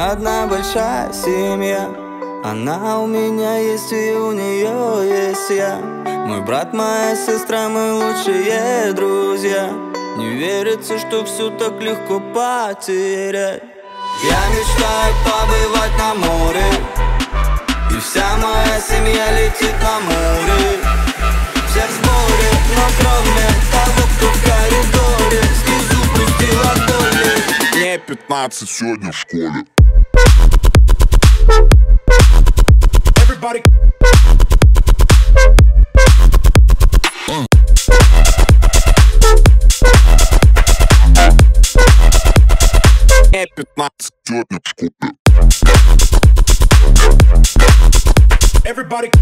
одна большая семья. Она у меня есть и у нее есть я. Мой брат, моя сестра, мы лучшие друзья. Не верится, что все так легко потерять. Я мечтаю побывать на море, и вся моя семья летит на море. Все в сборе, но кроме того, кто в коридоре снизу пустил от боли. Мне 15 сегодня в школе. Everybody. Мне 15 сегодня в школе. Everybody.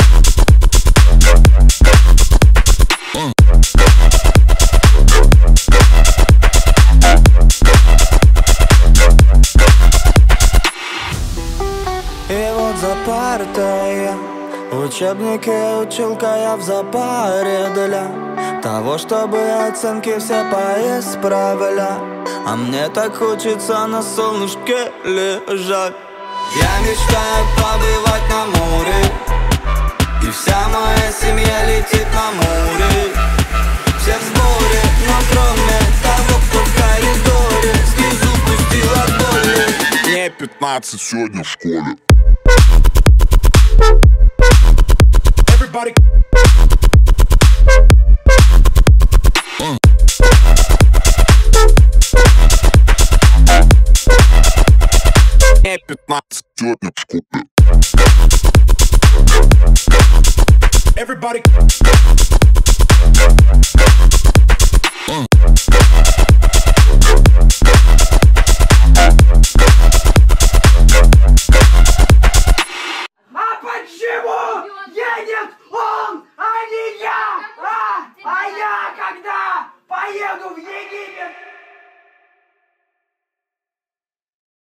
И вот за партой я в учебнике училка, я в запаре для того, чтобы оценки все поисправлять. А мне так хочется на солнышке лежать. Я мечтаю побывать на море, и вся моя семья летит на море. Все в сборе, но кроме того, кто в коридоре снизу пустил от боли. Мне 15 сегодня в школе. Everybody. Мне 15 сегодня в школе. Everybody.